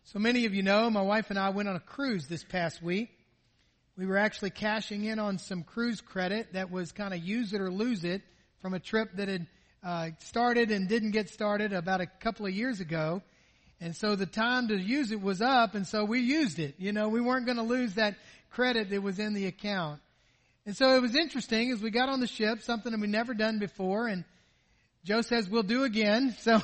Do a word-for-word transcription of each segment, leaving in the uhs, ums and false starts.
So many of you know, my wife and I went on a cruise this past week. We were actually cashing in on some cruise credit that was kind of use it or lose it from a trip that had uh, started and didn't get started about a couple of years ago. And so the time to use it was up, and so we used it. You know, we weren't going to lose that credit that was in the account. And so it was interesting as we got on the ship, something that we'd never done before, and Joe says, we'll do again. So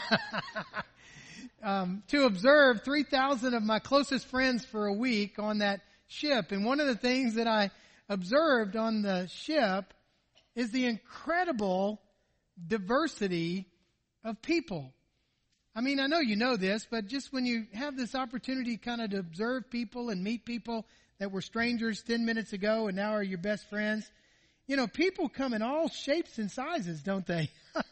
um, to observe three thousand of my closest friends for a week on that ship. And one of the things that I observed on the ship is the incredible diversity of people. I mean, I know you know this, but just when you have this opportunity kind of to observe people and meet people that were strangers ten minutes ago and now are your best friends, you know, people come in all shapes and sizes, don't they?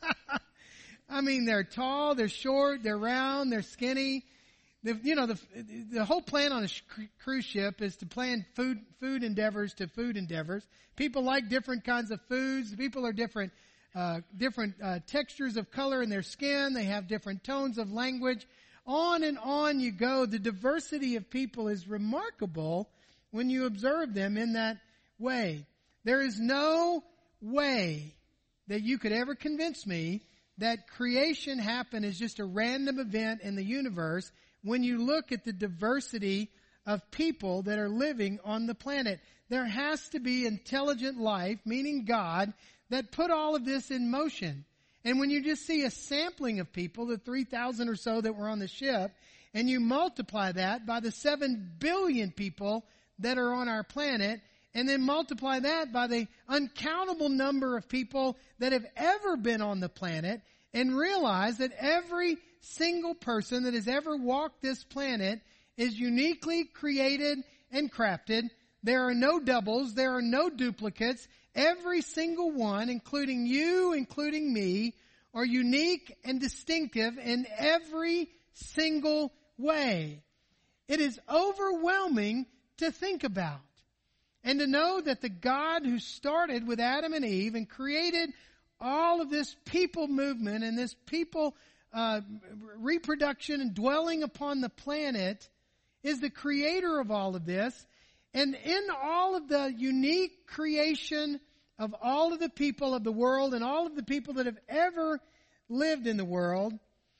I mean, they're tall, they're short, they're round, they're skinny. The, you know, the the whole plan on a sh- cruise ship is to plan food food endeavors to food endeavors. People like different kinds of foods. People are different uh, different uh, textures of color in their skin. They have different tones of language. On and on you go. The diversity of people is remarkable when you observe them in that way. There is no way that you could ever convince me that creation happened as just a random event in the universe when you look at the diversity of people that are living on the planet. There has to be intelligent life, meaning God, that put all of this in motion. And when you just see a sampling of people, the three thousand or so that were on the ship, and you multiply that by the seven billion people that are on our planet, and then multiply that by the uncountable number of people that have ever been on the planet, and realize that every single person that has ever walked this planet is uniquely created and crafted. There are no doubles. There are no duplicates. Every single one, including you, including me, are unique and distinctive in every single way. It is overwhelming to think about. And to know that the God who started with Adam and Eve and created all of this people movement and this people uh, reproduction and dwelling upon the planet is the creator of all of this. And in all of the unique creation of all of the people of the world and all of the people that have ever lived in the world,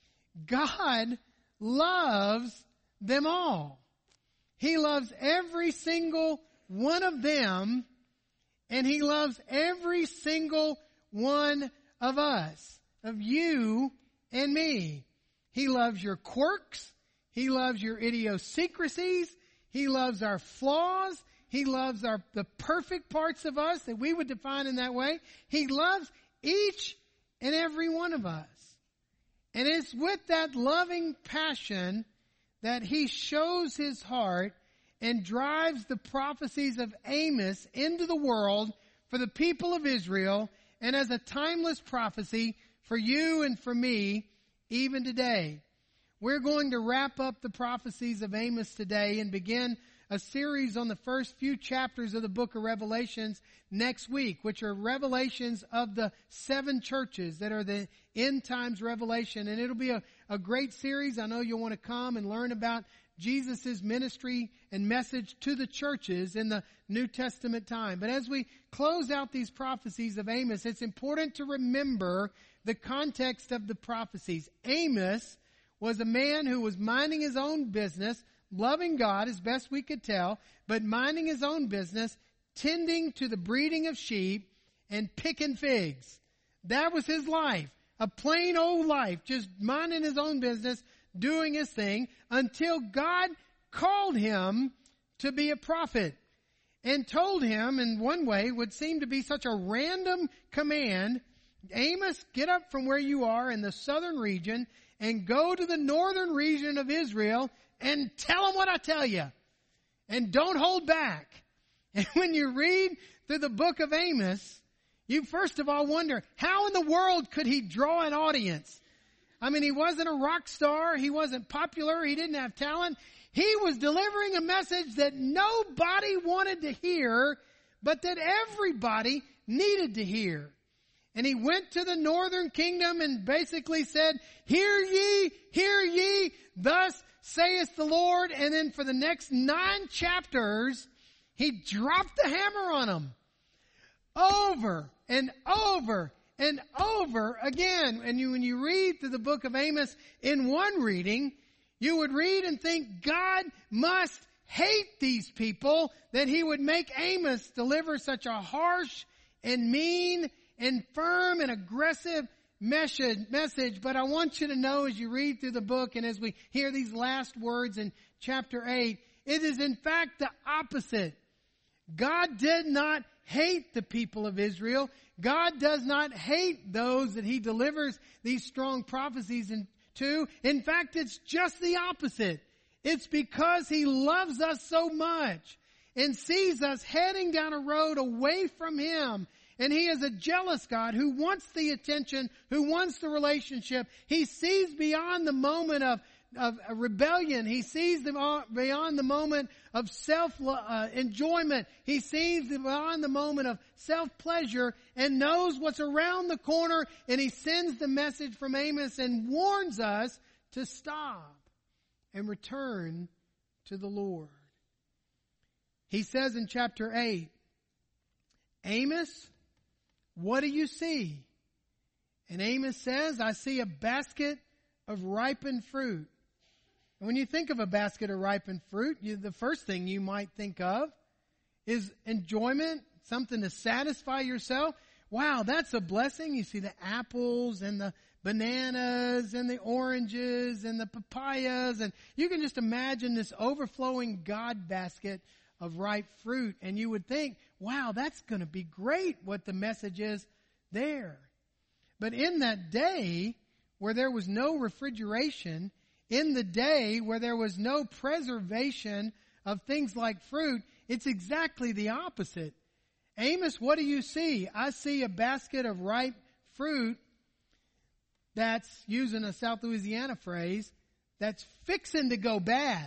God loves them all. He loves every single one of them, and He loves every single one of us, of you and me. He loves your quirks. He loves your idiosyncrasies. He loves our flaws. He loves our the perfect parts of us that we would define in that way. He loves each and every one of us. And it's with that loving passion that He shows His heart and drives the prophecies of Amos into the world for the people of Israel and as a timeless prophecy for you and for me even today. We're going to wrap up the prophecies of Amos today and begin a series on the first few chapters of the book of Revelations next week, which are revelations of the seven churches that are the end times revelation. And it'll be a, a great series. I know you'll want to come and learn about Jesus' ministry and message to the churches in the New Testament time. But as we close out these prophecies of Amos, it's important to remember the context of the prophecies. Amos was a man who was minding his own business, loving God as best we could tell, but minding his own business, tending to the breeding of sheep and picking figs. That was his life. A plain old life, just minding his own business, doing his thing, until God called him to be a prophet and told him in one way would seem to be such a random command, Amos, get up from where you are in the southern region and go to the northern region of Israel and tell them what I tell you. And don't hold back. And when you read through the book of Amos, you first of all wonder, how in the world could he draw an audience? I mean, he wasn't a rock star. He wasn't popular. He didn't have talent. He was delivering a message that nobody wanted to hear, but that everybody needed to hear. And he went to the northern kingdom and basically said, hear ye, hear ye, thus saith the Lord. And then for the next nine chapters, he dropped the hammer on them. Over and over and over again. And you, when you read through the book of Amos in one reading, you would read and think God must hate these people that he would make Amos deliver such a harsh and mean and firm and aggressive message. But I want you to know as you read through the book and as we hear these last words in chapter eight, it is in fact the opposite. God did not hate the people of Israel. God does not hate those that he delivers these strong prophecies to. In fact, it's just the opposite. It's because he loves us so much and sees us heading down a road away from him. And he is a jealous God who wants the attention, who wants the relationship. He sees beyond the moment of, of rebellion. He sees beyond the moment of self-enjoyment. Uh, he sees beyond the moment of self-pleasure and knows what's around the corner. And he sends the message from Amos and warns us to stop and return to the Lord. He says in chapter eight, Amos, what do you see? And Amos says, I see a basket of ripened fruit. And when you think of a basket of ripened fruit, you, the first thing you might think of is enjoyment, something to satisfy yourself. Wow, that's a blessing. You see the apples and the bananas and the oranges and the papayas. And you can just imagine this overflowing God basket of ripe fruit. And you would think, wow, that's going to be great what the message is there. But in that day where there was no refrigeration, in the day where there was no preservation of things like fruit, it's exactly the opposite. Amos, what do you see? I see a basket of ripe fruit that's, using a South Louisiana phrase, that's fixing to go bad.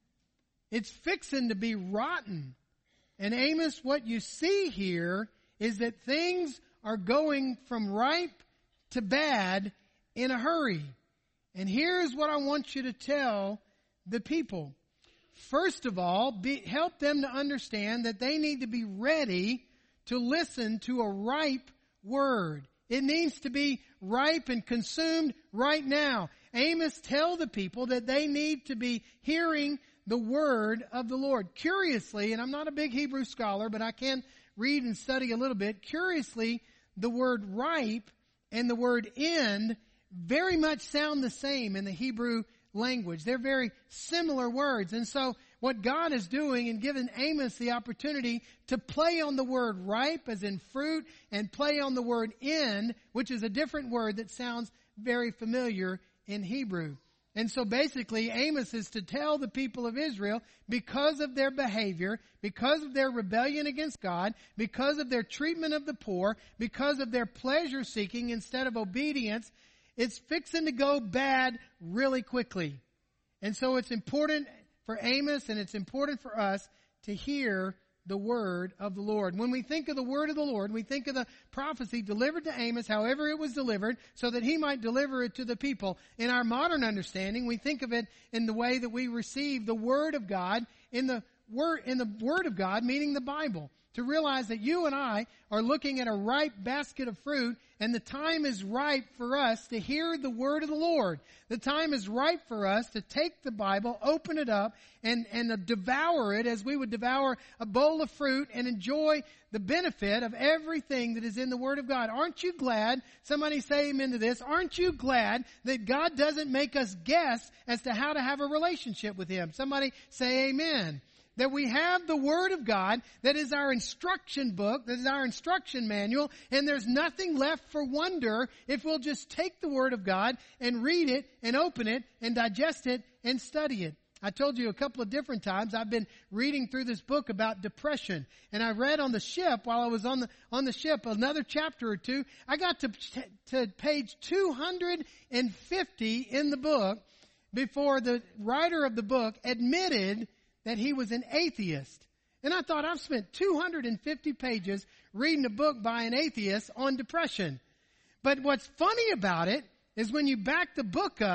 It's fixing to be rotten. And Amos, what you see here is that things are going from ripe to bad in a hurry. And here's what I want you to tell the people. First of all, be, help them to understand that they need to be ready to listen to a ripe word. It needs to be ripe and consumed right now. Amos, tell the people that they need to be hearing the word of the Lord. Curiously, and I'm not a big Hebrew scholar, but I can read and study a little bit. Curiously, the word ripe and the word end very much sound the same in the Hebrew language. They're very similar words. And so what God is doing and giving Amos the opportunity to play on the word ripe as in fruit and play on the word end, which is a different word that sounds very familiar in Hebrew. And so basically Amos is to tell the people of Israel, because of their behavior, because of their rebellion against God, because of their treatment of the poor, because of their pleasure seeking instead of obedience, it's fixing to go bad really quickly. And so it's important for Amos and it's important for us to hear the word of the Lord. When we think of the word of the Lord, we think of the prophecy delivered to Amos, however it was delivered, so that he might deliver it to the people. In our modern understanding, we think of it in the way that we receive the word of God in the word, in the word of God, meaning the Bible. To realize that you and I are looking at a ripe basket of fruit, and the time is ripe for us to hear the word of the Lord. The time is ripe for us to take the Bible, open it up, and, and devour it as we would devour a bowl of fruit and enjoy the benefit of everything that is in the Word of God. Aren't you glad? Somebody say amen to this. Aren't you glad that God doesn't make us guess as to how to have a relationship with Him? Somebody say amen. That we have the Word of God that is our instruction book, that is our instruction manual, and there's nothing left for wonder if we'll just take the Word of God and read it and open it and digest it and study it. I told you a couple of different times I've been reading through this book about depression, and I read on the ship while I was on the on the ship another chapter or two. I got to to page two hundred fifty in the book before the writer of the book admitted that he was an atheist. And I thought, I've spent two hundred fifty pages reading a book by an atheist on depression. But what's funny about it is when you back the book up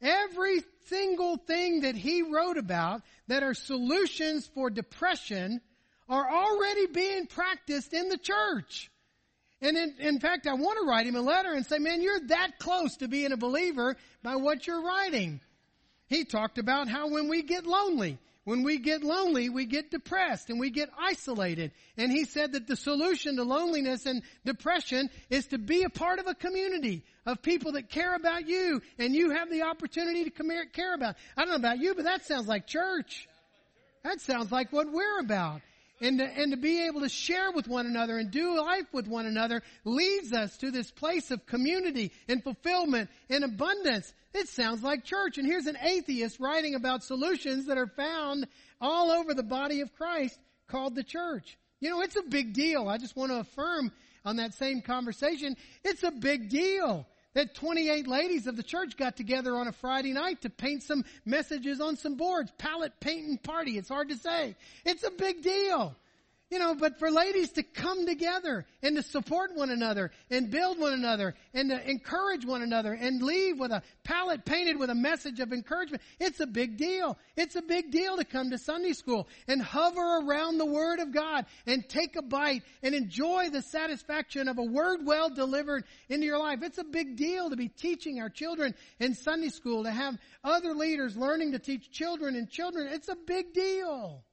Every single thing that he wrote about that are solutions for depression are already being practiced in the church. And in, in fact, I want to write him a letter and say, man, you're that close to being a believer by what you're writing. He talked about how when we get lonely, when we get lonely, we get depressed and we get isolated. And he said that the solution to loneliness and depression is to be a part of a community of people that care about you, and you have the opportunity to come here, care about. I don't know about you, but that sounds like church. That sounds like what we're about. And to, and to be able to share with one another and do life with one another leads us to this place of community and fulfillment and abundance. It sounds like church. And here's an atheist writing about solutions that are found all over the body of Christ called the church. You know, it's a big deal. I just want to affirm on that same conversation, it's a big deal that twenty-eight ladies of the church got together on a Friday night to paint some messages on some boards. Palette painting party. It's hard to say. It's a big deal. You know, but for ladies to come together and to support one another and build one another and to encourage one another and leave with a palette painted with a message of encouragement, it's a big deal. It's a big deal to come to Sunday school and hover around the Word of God and take a bite and enjoy the satisfaction of a word well delivered into your life. It's a big deal to be teaching our children in Sunday school, to have other leaders learning to teach children and children. It's a big deal.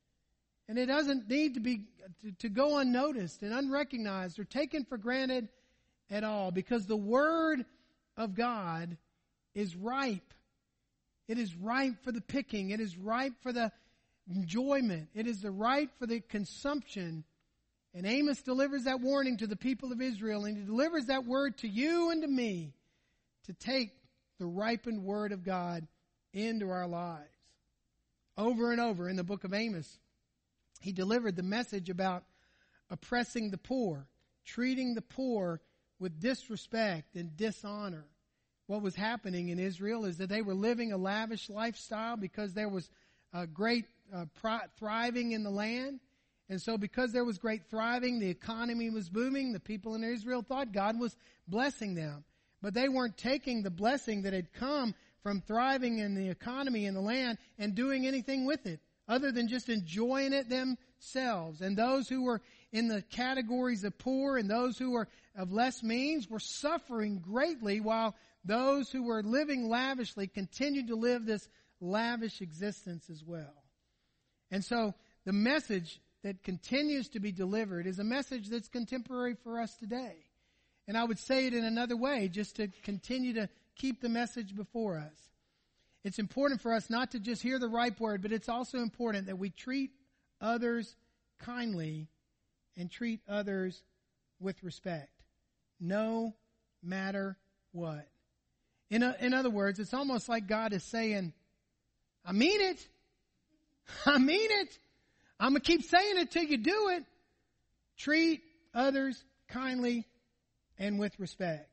And it doesn't need to be to, to go unnoticed and unrecognized or taken for granted at all, because the Word of God is ripe. It is ripe for the picking. It is ripe for the enjoyment. It is the ripe for the consumption. And Amos delivers that warning to the people of Israel, and he delivers that word to you and to me to take the ripened Word of God into our lives. Over and over in the book of Amos, he delivered the message about oppressing the poor, treating the poor with disrespect and dishonor. What was happening in Israel is that they were living a lavish lifestyle because there was uh, great uh, pro- thriving in the land. And so because there was great thriving, the economy was booming, the people in Israel thought God was blessing them. But they weren't taking the blessing that had come from thriving in the economy in the land and doing anything with it, other than just enjoying it themselves. And those who were in the categories of poor and those who were of less means were suffering greatly, while those who were living lavishly continued to live this lavish existence as well. And so the message that continues to be delivered is a message that's contemporary for us today. And I would say it in another way, just to continue to keep the message before us. It's important for us not to just hear the ripe word, but it's also important that we treat others kindly and treat others with respect, no matter what. In, a, in other words, it's almost like God is saying, I mean it. I mean it. I'm going to keep saying it till you do it. Treat others kindly and with respect.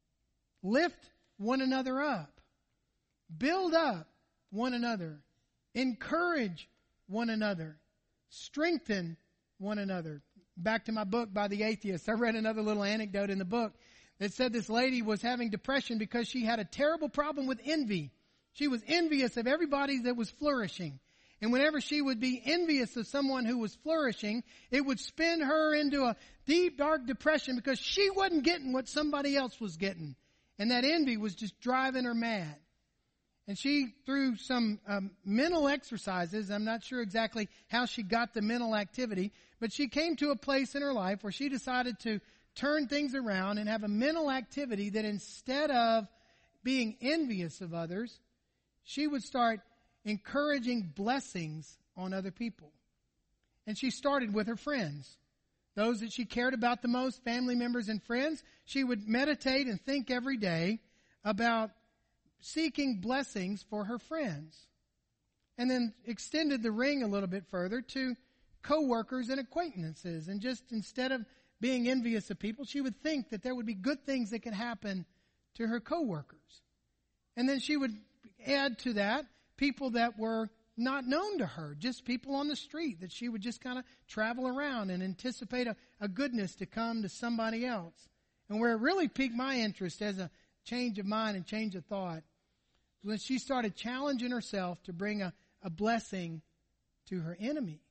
Lift one another up. Build up one another. Encourage one another. Strengthen one another. Back to my book by the atheist. I read another little anecdote in the book that said this lady was having depression because she had a terrible problem with envy. She was envious of everybody that was flourishing. And whenever she would be envious of someone who was flourishing, it would spin her into a deep, dark depression because she wasn't getting what somebody else was getting. And that envy was just driving her mad. And she, through some um, mental exercises, I'm not sure exactly how she got the mental activity, but she came to a place in her life where she decided to turn things around and have a mental activity that instead of being envious of others, she would start encouraging blessings on other people. And she started with her friends. Those that she cared about the most, family members and friends, she would meditate and think every day about seeking blessings for her friends. And then extended the ring a little bit further to co-workers and acquaintances. And just instead of being envious of people, she would think that there would be good things that could happen to her co-workers. And then she would add to that people that were not known to her, just people on the street that she would just kind of travel around and anticipate a, a goodness to come to somebody else. And where it really piqued my interest as a change of mind and change of thought when she started challenging herself to bring a, a blessing to her enemies.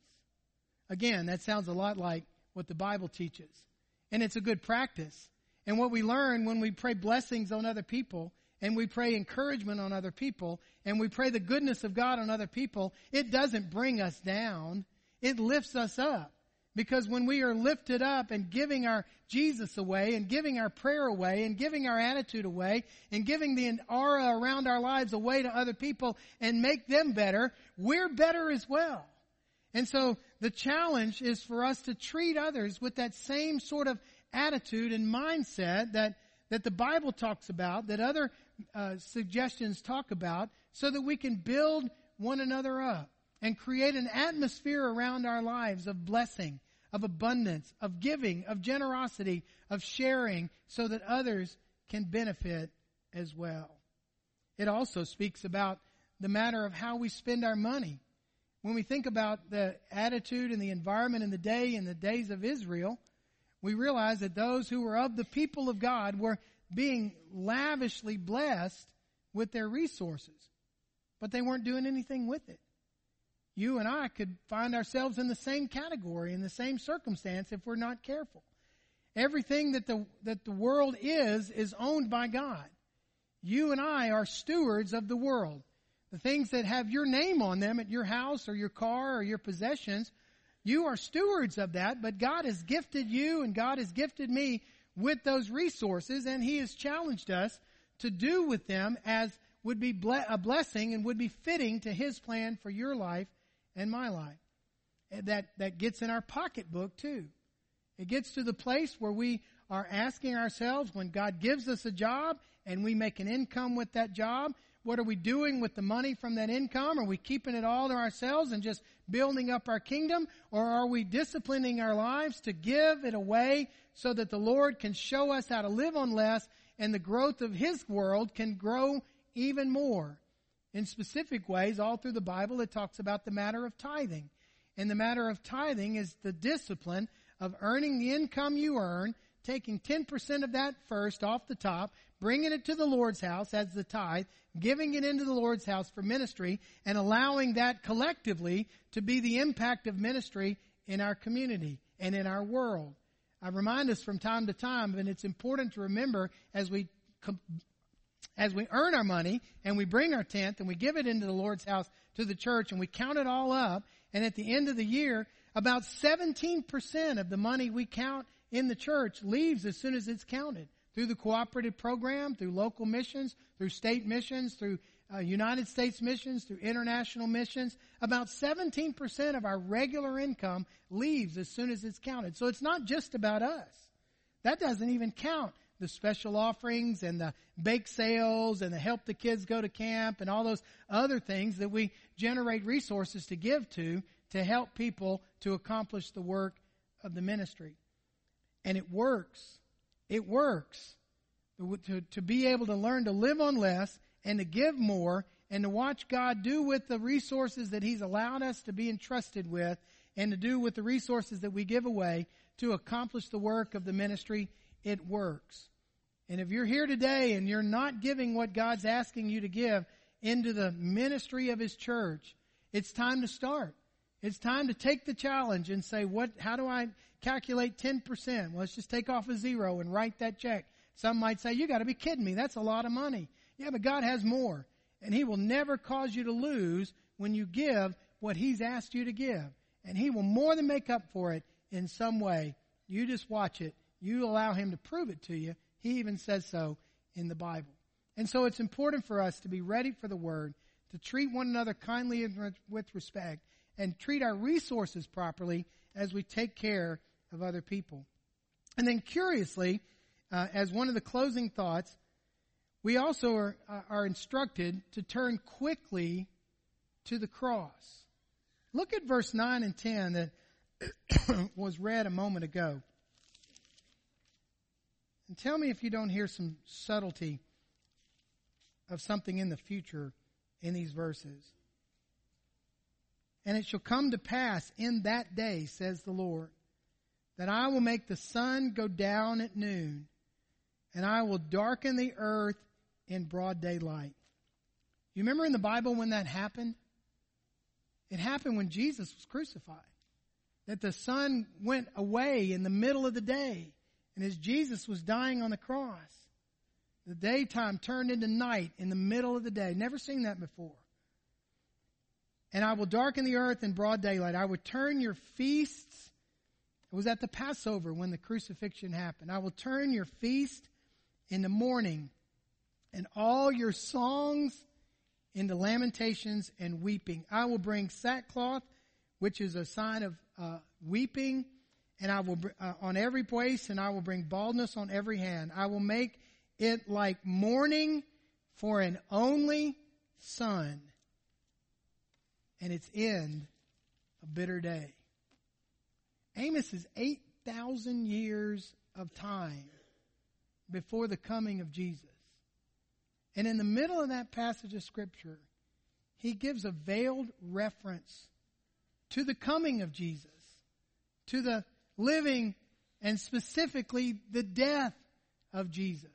Again, that sounds a lot like what the Bible teaches. And it's a good practice. And what we learn when we pray blessings on other people, and we pray encouragement on other people, and we pray the goodness of God on other people, it doesn't bring us down. It lifts us up. Because when we are lifted up and giving our Jesus away, and giving our prayer away, and giving our attitude away, and giving the aura around our lives away to other people and make them better, we're better as well. And so the challenge is for us to treat others with that same sort of attitude and mindset that, that the Bible talks about, that other uh, suggestions talk about, so that we can build one another up and create an atmosphere around our lives of blessing, of abundance, of giving, of generosity, of sharing, so that others can benefit as well. It also speaks about the matter of how we spend our money. When we think about the attitude and the environment in the day in the days of Israel, we realize that those who were of the people of God were being lavishly blessed with their resources, but they weren't doing anything with it. You and I could find ourselves in the same category, in the same circumstance, if we're not careful. Everything that the that the world is, is owned by God. You and I are stewards of the world. The things that have your name on them at your house or your car or your possessions, you are stewards of that, but God has gifted you and God has gifted me with those resources, and He has challenged us to do with them as would be a blessing and would be fitting to His plan for your life and my life. And that, that gets in our pocketbook too. It gets to the place where we are asking ourselves, when God gives us a job and we make an income with that job, what are we doing with the money from that income? Are we keeping it all to ourselves and just building up our kingdom? Or are we disciplining our lives to give it away so that the Lord can show us how to live on less and the growth of His world can grow even more? In specific ways, all through the Bible, it talks about the matter of tithing. And the matter of tithing is the discipline of earning the income you earn, taking ten percent of that first off the top, bringing it to the Lord's house as the tithe, giving it into the Lord's house for ministry, and allowing that collectively to be the impact of ministry in our community and in our world. I remind us from time to time, and it's important to remember as we as we earn our money and we bring our tenth and we give it into the Lord's house to the church and we count it all up, and at the end of the year, about seventeen percent of the money we count in the church leaves as soon as it's counted. Through the cooperative program, through local missions, through state missions, through uh, United States missions, through international missions, about seventeen percent of our regular income leaves as soon as it's counted. So it's not just about us. That doesn't even count the special offerings and the bake sales and the help the kids go to camp and all those other things that we generate resources to give to, to help people to accomplish the work of the ministry. And it works. It works to, to be able to learn to live on less and to give more and to watch God do with the resources that He's allowed us to be entrusted with and to do with the resources that we give away to accomplish the work of the ministry. It works. And if you're here today and you're not giving what God's asking you to give into the ministry of His church, it's time to start. It's time to take the challenge and say, "What? How do I calculate ten percent? Well, let's just take off a zero and write that check." Some might say, "You got to be kidding me. That's a lot of money." Yeah, but God has more. And He will never cause you to lose when you give what He's asked you to give. And He will more than make up for it in some way. You just watch it. You allow Him to prove it to you. He even says so in the Bible. And so it's important for us to be ready for the Word, to treat one another kindly and with respect, and treat our resources properly as we take care of other people. And then curiously, uh, as one of the closing thoughts, we also are, uh, are instructed to turn quickly to the cross. Look at verse nine and ten that was read a moment ago. And tell me if you don't hear some subtlety of something in the future in these verses. "And it shall come to pass in that day, says the Lord, that I will make the sun go down at noon, and I will darken the earth in broad daylight. You remember in the Bible when that happened? It happened when Jesus was crucified. That the sun went away in the middle of the day. And as Jesus was dying on the cross, the daytime turned into night in the middle of the day. Never seen that before. And I will darken the earth in broad daylight. I will turn your feasts. It was at the Passover when the crucifixion happened. I will turn your feast into mourning, and all your songs into lamentations and weeping. I will bring sackcloth, which is a sign of uh, weeping, and I will uh, on every place, and I will bring baldness on every hand. I will make it like mourning for an only son, and its end a bitter day. Amos is eight thousand years of time before the coming of Jesus. And in the middle of that passage of Scripture, he gives a veiled reference to the coming of Jesus, to the living and specifically the death of Jesus.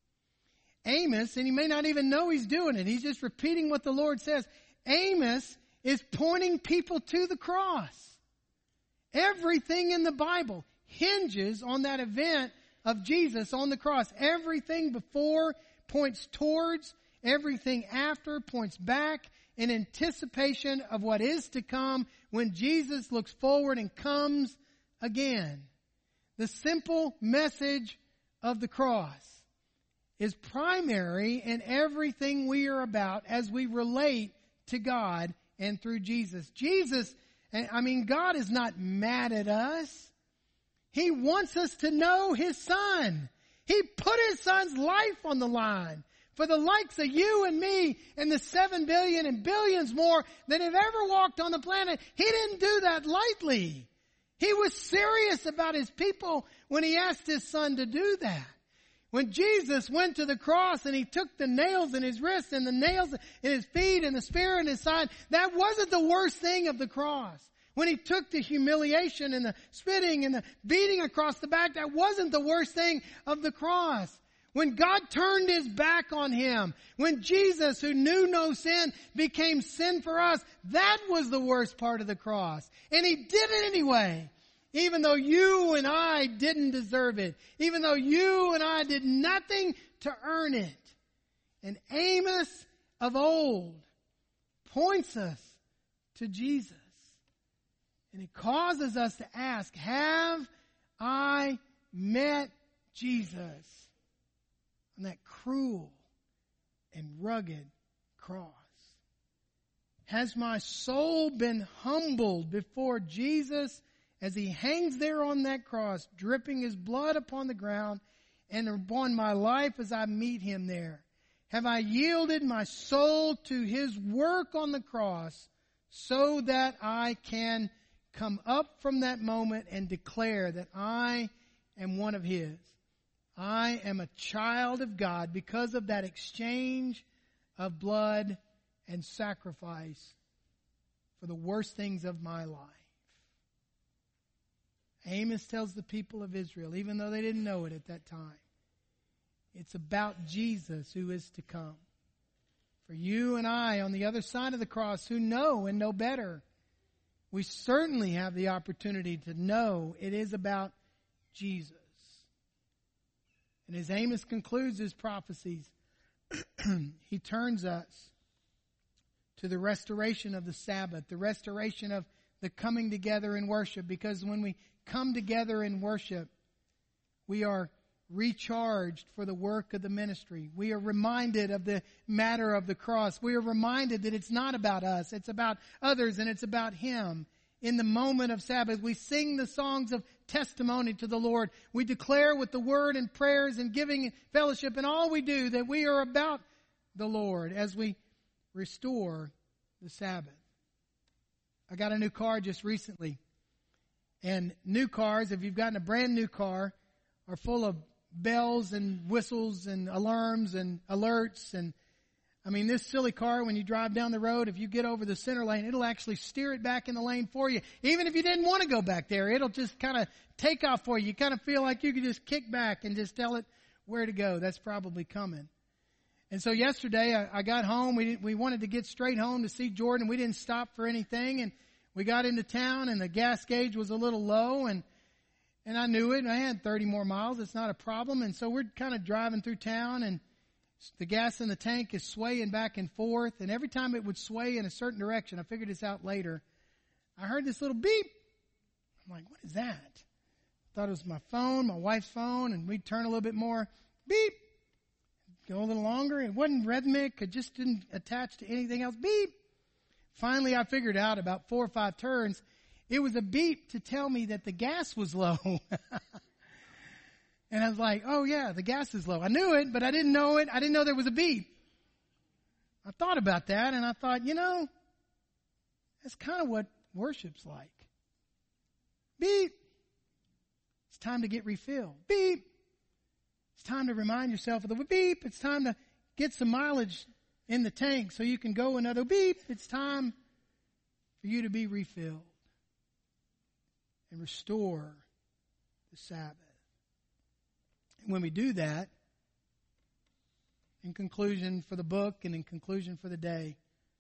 Amos, and he may not even know he's doing it, he's just repeating what the Lord says. Amos is pointing people to the cross. Everything in the Bible hinges on that event of Jesus on the cross. Everything before points towards, everything after points back in anticipation of what is to come when Jesus looks forward and comes again. The simple message of the cross is primary in everything we are about as we relate to God and through Jesus. Jesus, I mean, God is not mad at us. He wants us to know His Son. He put His Son's life on the line for the likes of you and me and the seven billion and billions more that have ever walked on the planet. He didn't do that lightly. He was serious about His people when He asked His Son to do that. When Jesus went to the cross and He took the nails in His wrists and the nails in His feet and the spear in His side, that wasn't the worst thing of the cross. When He took the humiliation and the spitting and the beating across the back, that wasn't the worst thing of the cross. When God turned His back on Him, when Jesus, who knew no sin, became sin for us, that was the worst part of the cross. And He did it anyway. Even though you and I didn't deserve it. Even though you and I did nothing to earn it. And Amos of old points us to Jesus. And it causes us to ask, have I met Jesus on that cruel and rugged cross? Has my soul been humbled before Jesus as He hangs there on that cross, dripping His blood upon the ground and upon my life as I meet Him there? Have I yielded my soul to His work on the cross so that I can come up from that moment and declare that I am one of His? I am a child of God because of that exchange of blood and sacrifice for the worst things of my life. Amos tells the people of Israel, even though they didn't know it at that time, it's about Jesus who is to come. For you and I on the other side of the cross who know and know better, we certainly have the opportunity to know it is about Jesus. And as Amos concludes his prophecies, he turns us to the restoration of the Sabbath, the restoration of the coming together in worship. Because when we come together in worship, we are recharged for the work of the ministry. We are reminded of the matter of the cross. We are reminded that it's not about us. It's about others and it's about Him. In the moment of Sabbath, we sing the songs of testimony to the Lord. We declare with the word and prayers and giving and fellowship and all we do that we are about the Lord as we restore the Sabbath. I got a new car just recently. And new cars, if you've gotten a brand new car, are full of bells and whistles and alarms and alerts. And I mean, this silly car, when you drive down the road, if you get over the center lane, it'll actually steer it back in the lane for you. Even if you didn't want to go back there, it'll just kind of take off for you. You kind of feel like you could just kick back and just tell it where to go. That's probably coming. And so yesterday I, I got home. We we wanted to get straight home to see Jordan. We didn't stop for anything. And we got into town and the gas gauge was a little low. And, and I knew it. And I had thirty more miles. It's not a problem. And so we're kind of driving through town and the gas in the tank is swaying back and forth. And every time it would sway in a certain direction, I figured this out later, I heard this little beep. I'm like, what is that? Thought it was my phone, my wife's phone, and we'd turn a little bit more. Beep. Go a little longer. It wasn't rhythmic. It just didn't attach to anything else. Beep. Finally, I figured out about four or five turns, it was a beep to tell me that the gas was low. And I was like, oh yeah, the gas is low. I knew it, but I didn't know it. I didn't know there was a beep. I thought about that, and I thought, you know, that's kind of what worship's like. Beep. It's time to get refilled. Beep. It's time to remind yourself of the beep. It's time to get some mileage in the tank so you can go another beep. It's time for you to be refilled and restore the Sabbath. And when we do that, in conclusion for the book and in conclusion for the day,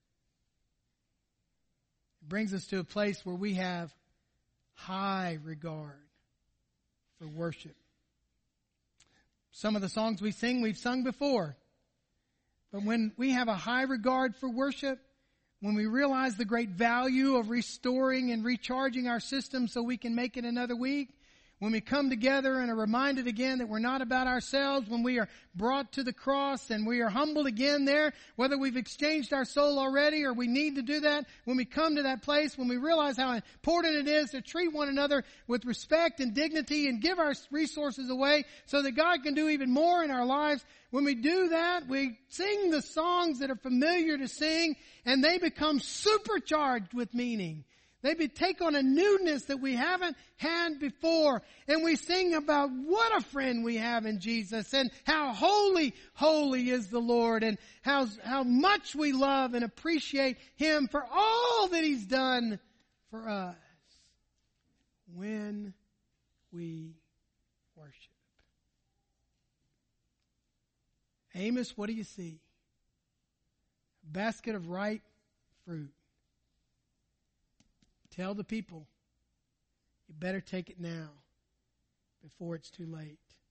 it brings us to a place where we have high regard for worship. Some of the songs we sing, we've sung before. But when we have a high regard for worship, when we realize the great value of restoring and recharging our system so we can make it another week, when we come together and are reminded again that we're not about ourselves, when we are brought to the cross and we are humbled again there, whether we've exchanged our soul already or we need to do that, when we come to that place, when we realize how important it is to treat one another with respect and dignity and give our resources away so that God can do even more in our lives, when we do that, we sing the songs that are familiar to sing and they become supercharged with meaning. They be, take on a newness that we haven't had before. And we sing about what a friend we have in Jesus and how holy, holy is the Lord and how, how much we love and appreciate Him for all that He's done for us when we worship. Amos, what do you see? A basket of ripe fruit. Tell the people, you better take it now before it's too late.